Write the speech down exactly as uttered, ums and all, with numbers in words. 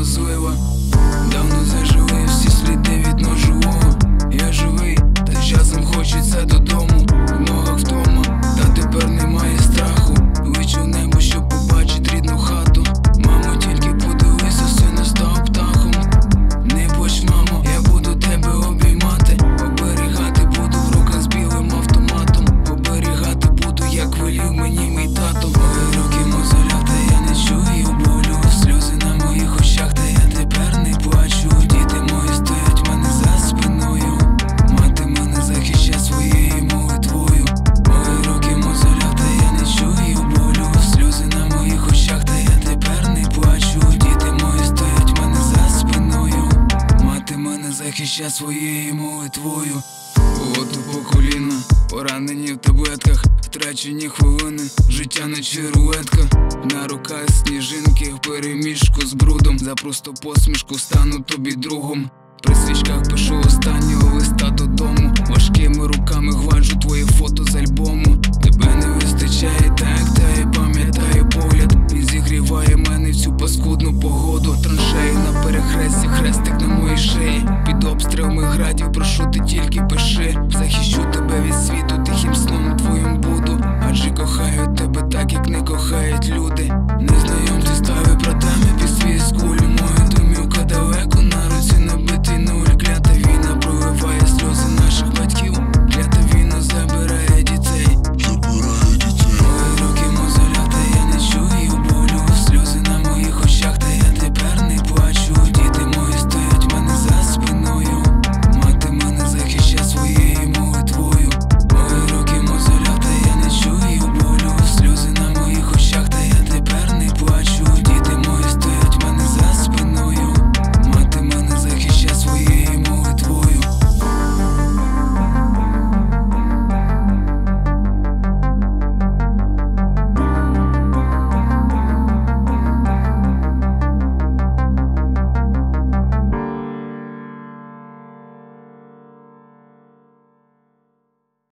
важлива. Давно зажили всі сліди від ножового. Я живий, та часом хочеться додому. В ногах втома, та тепер немає страху. Вичу в небо, щоб побачить рідну хату. Мамо, тільки подивися, сина став птахом. Не плач, мамо, я буду тебе обіймати. Оберігати буду в руках з білим автоматом. Оберігати буду, як велів мені мій тато. Мої руки мозоля, та я не чую болю. Сльози на моїх очах, та я тепер не плачу. Діти мої стоять в мене за спиною. Мати мене захищає своєю молитвою. Мої руки мозоля, та я не чую болю. Сльози на моїх очах, та я тепер не плачу. Діти мої стоять в мене за спиною. Мати мене захищає своєю молитвою. От у по коліна, поранені в таблетках, втрачені хвилини, життя наче рулетка. На руках сніжинки в переміжку з брудом. За просто посмішку стану тобі другом. При свічках пишу останнього листа додому. Важкими руками гладжу твоє фото з альбому. Тебе не вистачає так, та я пам'ятаю погляд. Він зігріває мене в цю паскудну погоду. Траншеї на перехресті, хрестик на моїй шиї. Під обстрілами градів, прошу, ти тільки пиши. Захищу